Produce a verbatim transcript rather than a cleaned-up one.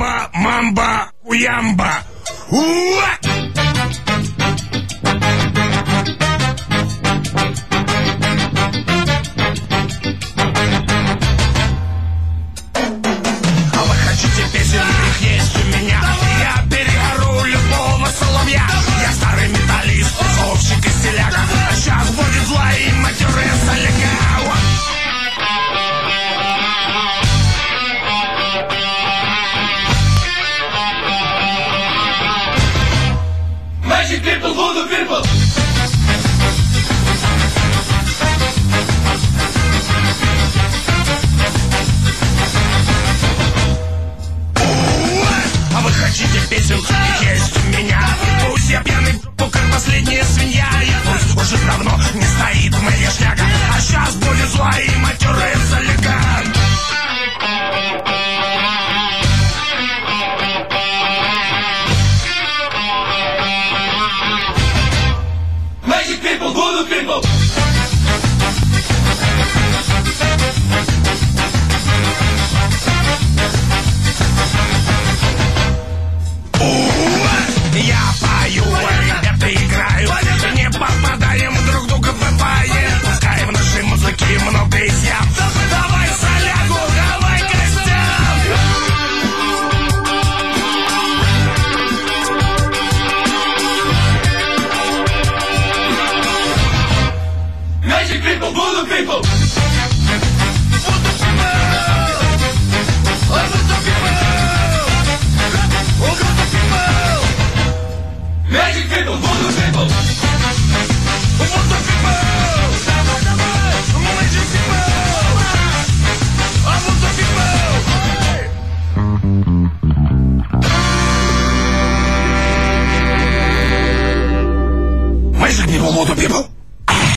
Ба, мамба, уямба. Уа! А вы хотите песен, их есть у меня. Я перегору любого соловья. Я старый металлист, тусовщик и стиляга. А сейчас будет зла и матерая соляга. Magic people, voodoo people. А вы хотите песен, их есть у меня. И пусть я пьяный, как последняя свинья. И пусть уже давно не стоит моя шляга. А сейчас будет зла и матерая соляга. Magic people, voodoo people. Я пою, ребята играю, не попадаем друг друга в бывает. Пускай в нашей музыке много изъян. Давай солягу, давай костям. Magic people, voodoo people. Magic people, voodoo people. Magic people, voodoo people.